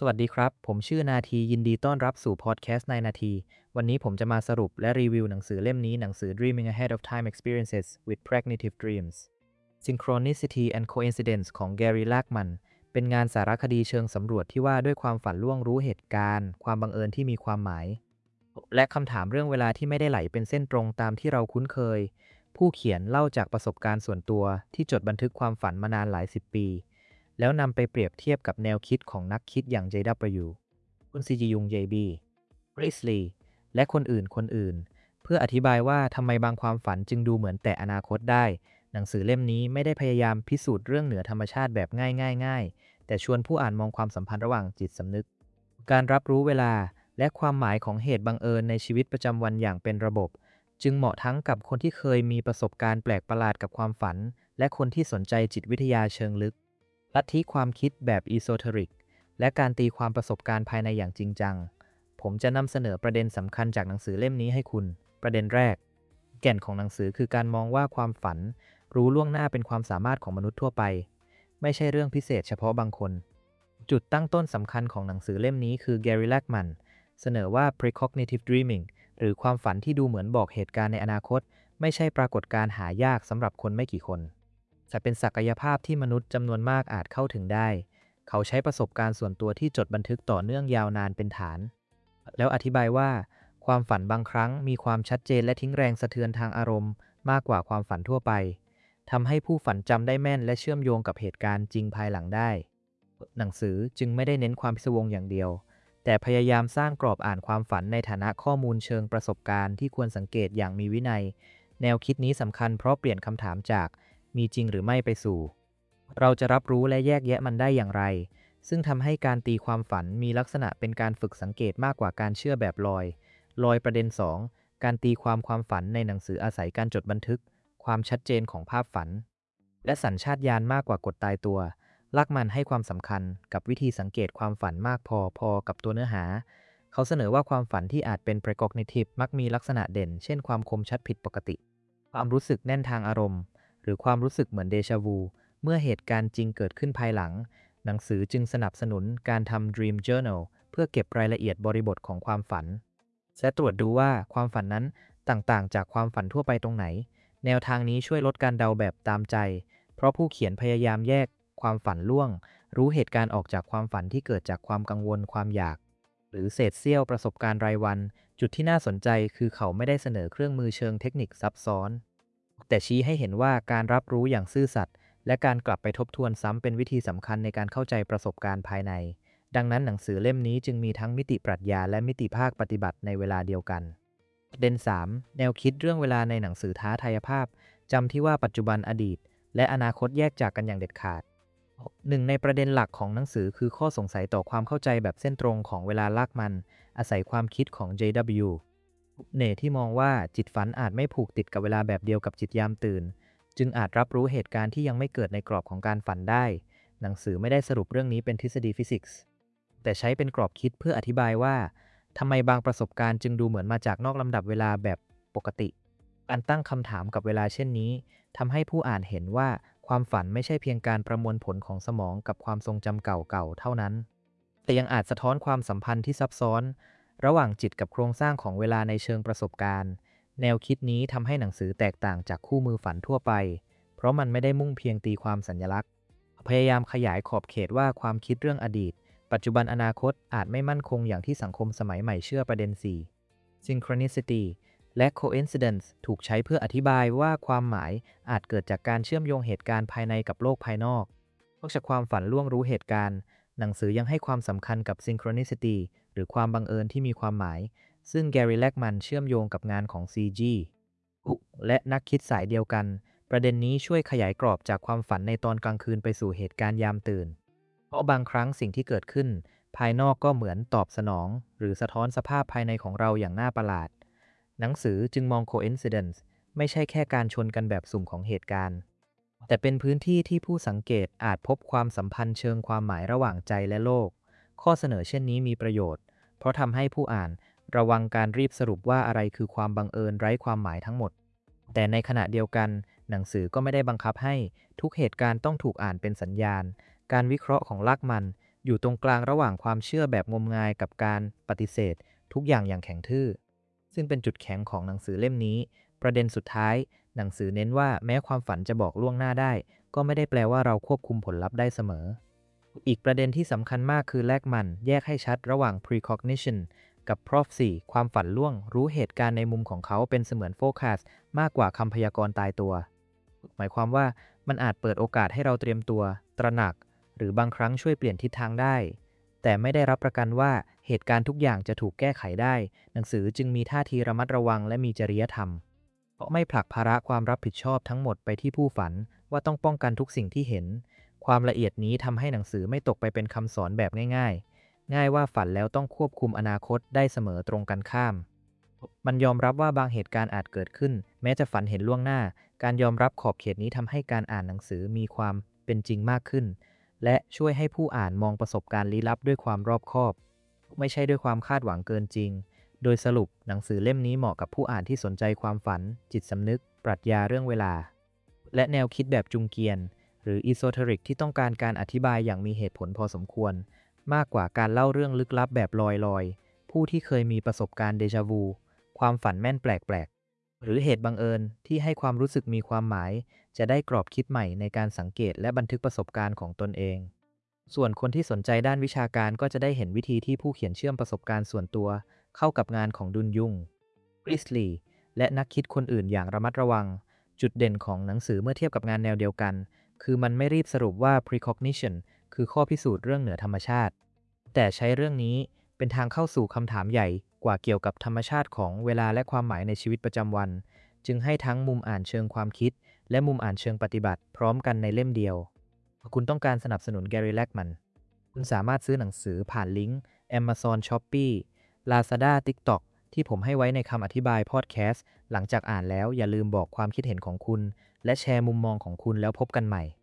สวัสดีครับ ผมชื่อนาทียินดีต้อนรับสู่พอดแคสต์ในนาที วันนี้ผมจะมาสรุปและรีวิวหนังสือเล่มนี้หนังสือ Dreaming Ahead of Time Experiences with Pragnative Dreams Synchronicity and Coincidence ของ Gary Lachman เป็นงานสารคดีเชิงสำรวจที่ว่าด้วยความฝันล่วงรู้เหตุการณ์ความบังเอิญที่มีความหมายและคำถามเรื่องเวลาที่ไม่ได้ไหลเป็นเส้นตรงตามที่เราคุ้นเคยผู้เขียนเล่าจากประสบการณ์ส่วนตัวที่จดบันทึกความฝันมานานหลายสิบปี แล้วนำไปเปรียบเทียบกับแนวคิดของนักคิดอย่าง JW คุณซีจียุง JB บริสลีย์และคนอื่นเพื่ออธิบายว่าทำไมบางความฝันจึงดูเหมือนแต่อนาคตได้หนังสือเล่มนี้ไม่ได้พยายามพิสูจน์เรื่องเหนือธรรมชาติแบบง่ายแต่ชวนผู้อ่านมองความสัมพันธ์ระหว่างจิตสำนึกการรับรู้เวลาและความหมายของเหตุบังเอิญในชีวิตประจำวันอย่างเป็นระบบจึงเหมาะทั้งกับคนที่เคยมีประสบการณ์แปลกประหลาดกับความฝันและคนที่สนใจจิตวิทยาเชิงลึก ลัทธิความคิดแบบอีโซเทริกและการตีความประสบการณ์ภายในอย่างจริงจัง ผมจะนำเสนอประเด็นสำคัญจากหนังสือเล่มนี้ให้คุณ ประเด็นแรก แก่นของหนังสือคือการมองว่าความฝันรู้ล่วงหน้าเป็นความสามารถของมนุษย์ทั่วไป ไม่ใช่เรื่องพิเศษเฉพาะบางคน จุดตั้งต้นสำคัญของหนังสือเล่มนี้คือ Gary Lachman เสนอว่า precognitive dreaming หรือความฝันที่ดูเหมือนบอกเหตุการณ์ในอนาคตไม่ใช่ปรากฏการณ์หายากสำหรับคนไม่กี่คน แต่เป็นศักยภาพที่มนุษย์จำนวนมากอาจเข้าถึงได้ เขาใช้ประสบการณ์ส่วนตัวที่จดบันทึกต่อเนื่องยาวนานเป็นฐาน แล้วอธิบายว่าความฝันบางครั้งมีความชัดเจนและทิ้งแรงสะเทือนทางอารมณ์มากกว่าความฝันทั่วไปทำให้ผู้ฝันจำได้แม่นและเชื่อมโยงกับเหตุการณ์จริงภายหลังได้ หนังสือจึงไม่ได้เน้นความพิศวงอย่างเดียว แต่พยายามสร้างกรอบอ่านความฝันในฐานะข้อมูลเชิงประสบการณ์ที่ควรสังเกตอย่างมีวินัย แนวคิดนี้สำคัญเพราะเปลี่ยนคำถามจากมีจริงหรือไม่ไปสู่เราจะรับรู้และแยกแยะมันได้อย่างไร ซึ่งทำให้การตีความฝันมีลักษณะเป็นการฝึกสังเกตมากกว่าการเชื่อแบบลอยประเด็น2การตีความฝันในหนังสืออาศัยการจดบันทึกความชัดเจนของภาพฝันและสัญชาตญาณมากกว่ากฎตายตัวลักมันให้ความสำคัญกับวิธีสังเกตความฝันมากพอกับตัวเนื้อหาเขาเสนอว่าความฝันที่อาจเป็น precognitive มักมีลักษณะเด่นเช่นความคมชัดผิดปกติความรู้สึกแน่นทางอารมณ์หรือความรู้สึกเหมือนเดจาวูเมื่อเหตุการณ์จริงเกิดขึ้นภายหลังหนังสือจึงสนับสนุนการทำ Dream Journal เพื่อเก็บรายละเอียดบริบทของความฝันและตรวจดูว่าความฝันนั้นต่างจากความฝันทั่วไปตรงไหนแนวทางนี้ช่วยลดการเดาแบบตามใจเพราะผู้เขียนพยายามแยกความฝันล่วงรู้เหตุการณ์ออกจากความฝันที่เกิดจากความกังวลความอยากหรือเศษเสี้ยวประสบการณ์รายวันจุดที่น่าสนใจคือเขาไม่ได้เสนอเครื่องมือเชิงเทคนิคซับซ้อนแต่ชี้ให้เห็นว่าการรับรู้อย่างซื่อสัตย์และการกลับไปทบทวนซ้ำเป็นวิธีสำคัญในการเข้าใจประสบการณ์ภายในดังนั้นหนังสือเล่มนี้จึงมีทั้งมิติปรัชญาและมิติภาคปฏิบัติในเวลาเดียวกันประเด็น3แนวคิดเรื่องเวลาในหนังสือท้าทายภาพจำที่ว่าปัจจุบันอดีตและอนาคตแยกจากกันอย่างเด็ดขาดหนึ่งในประเด็นหลักของหนังสือคือข้อสงสัยต่อความเข้าใจแบบเส้นตรงของเวลาลากมันอาศัยความคิดของ JW เน่ที่มองว่าจิตฝันอาจไม่ผูกติดกับเวลาแบบเดียวกับจิตยามตื่นจึงอาจรับรู้เหตุการณ์ที่ยังไม่เกิดในกรอบของการฝันได้หนังสือไม่ได้สรุปเรื่องนี้เป็นทฤษฎีฟิสิกส์แต่ใช้เป็นกรอบคิดเพื่ออธิบายว่าทำไมบางประสบการณ์จึงดูเหมือนมาจากนอกลำดับเวลาแบบปกติการตั้งคำถามกับเวลาเช่นนี้ทำให้ผู้อ่านเห็นว่าความฝันไม่ใช่เพียงการประมวลผลของสมองกับความทรงจำเก่าๆเท่านั้นแต่ยังอาจสะท้อนความสัมพันธ์ที่ซับซ้อนระหว่างจิตกับโครงสร้างของเวลาในเชิงประสบการณ์แนวคิดนี้ทำให้หนังสือแตกต่างจากคู่มือฝันทั่วไปเพราะมันไม่ได้มุ่งเพียงตีความสัญลักษณ์พยายามขยายขอบเขตว่าความคิดเรื่องอดีตปัจจุบันอนาคตอาจไม่มั่นคงอย่างที่สังคมสมัยใหม่เชื่อประเด็น4 Synchronicity และ Coincidence ถูกใช้เพื่ออธิบายว่าความหมายอาจเกิดจากการเชื่อมโยงเหตุการณ์ภายในกับโลกภายนอกนอกจากความฝันล่วงรู้เหตุการณ์หนังสือยังให้ความสำคัญกับ Synchronicity หรือความบังเอิญที่มีความหมายซึ่ง Gary Lachman เชื่อมโยงกับงานของ CG และนักคิดสายเดียวกันประเด็นนี้ช่วยขยายกรอบจากความฝันในตอนกลางคืนไปสู่เหตุการณ์ยามตื่นเพราะบางครั้งสิ่งที่เกิดขึ้นภายนอกก็เหมือนตอบสนองหรือสะท้อนสภาพภายในของเราอย่างน่าประหลาดหนังสือจึงมอง coincidence ไม่ใช่แค่การชนกันแบบสุ่มของเหตุการณ์แต่เป็นพื้นที่ที่ผู้สังเกตอาจพบความสัมพันธ์เชิงความหมายระหว่างใจและโลกข้อเสนอเช่นนี้มีประโยชน์เพราะทำให้ผู้อ่านระวังการรีบสรุปว่าอะไรคือความบังเอิญไร้ความหมายทั้งหมดแต่ในขณะเดียวกันหนังสือก็ไม่ได้บังคับให้ทุกเหตุการณ์ต้องถูกอ่านเป็นสัญญาณการวิเคราะห์ของลักมันอยู่ตรงกลางระหว่างความเชื่อแบบงมงายกับการปฏิเสธทุกอย่างอย่างแข็งทื่อซึ่งเป็นจุดแข็งของหนังสือเล่มนี้ประเด็นสุดท้ายหนังสือเน้นว่าแม้ความฝันจะบอกล่วงหน้าได้ก็ไม่ได้แปลว่าเราควบคุมผลลัพธ์ได้เสมออีกประเด็นที่สำคัญมากคือแลกมันแยกให้ชัดระหว่าง precognition กับ prophecy ความฝันล่วงรู้เหตุการณ์ในมุมของเขาเป็นเสมือน forecast มากกว่าคำพยากรณ์ตายตัวหมายความว่ามันอาจเปิดโอกาสให้เราเตรียมตัวตระหนักหรือบางครั้งช่วยเปลี่ยนทิศทางได้แต่ไม่ได้รับประกันว่าเหตุการณ์ทุกอย่างจะถูกแก้ไขได้หนังสือจึงมีท่าทีระมัดระวังและมีจริยธรรมเพราะไม่ผลักภาระความรับผิดชอบทั้งหมดไปที่ผู้ฝันว่าต้องป้องกันทุกสิ่งที่เห็นความละเอียดนี้ทำให้หนังสือไม่ตกไปเป็นคำสอนแบบง่ายๆง่ายว่าฝันแล้วต้องควบคุมอนาคตได้เสมอตรงกันข้ามมันยอมรับว่าบางเหตุการณ์อาจเกิดขึ้นแม้จะฝันเห็นล่วงหน้าการยอมรับขอบเขตนี้ทำให้การอ่านหนังสือมีความเป็นจริงมากขึ้นและช่วยให้ผู้อ่านมองประสบการณ์ลี้ลับด้วยความรอบคอบไม่ใช่ด้วยความคาดหวังเกินจริงโดยสรุปหนังสือเล่มนี้เหมาะกับผู้อ่านที่สนใจความฝันจิตสำนึกปรัชญาเรื่องเวลาและแนวคิดแบบจุงเกียนหรือ esoteric ที่ต้องการการอธิบายอย่างมีเหตุผลพอสมควรมากกว่าการเล่าเรื่องลึกลับแบบลอยๆผู้ที่เคยมีประสบการณ์เดจาวูความฝันแม่นแปลกๆหรือเหตุบังเอิญที่ให้ความรู้สึกมีความหมายจะได้กรอบคิดใหม่ในการสังเกตและบันทึกประสบการณ์ของตนเองส่วนคนที่สนใจด้านวิชาการก็จะได้เห็นวิธีที่ผู้เขียนเชื่อมประสบการณ์ส่วนตัวเข้ากับงานของดุนยุงคริสลีย์และนักคิดคนอื่นอย่างระมัดระวังจุดเด่นของหนังสือเมื่อเทียบกับงานแนวเดียวกันคือมันไม่รีบสรุปว่า precognition คือข้อพิสูจน์เรื่องเหนือธรรมชาติแต่ใช้เรื่องนี้เป็นทางเข้าสู่คำถามใหญ่กว่าเกี่ยวกับธรรมชาติของเวลาและความหมายในชีวิตประจำวันจึงให้ทั้งมุมอ่านเชิงความคิดและมุมอ่านเชิงปฏิบัติพร้อมกันในเล่มเดียวคุณต้องการสนับสนุนแกรี่ แลกแมนคุณสามารถซื้อหนังสือผ่านลิงก์ Amazon Shopee Lazada TikTok ที่ผมให้ไว้ในคำอธิบายพอดแคสต์หลังจากอ่านแล้วอย่าลืมบอกความคิดเห็นของคุณและแชร์มุมมองของคุณแล้วพบกันใหม่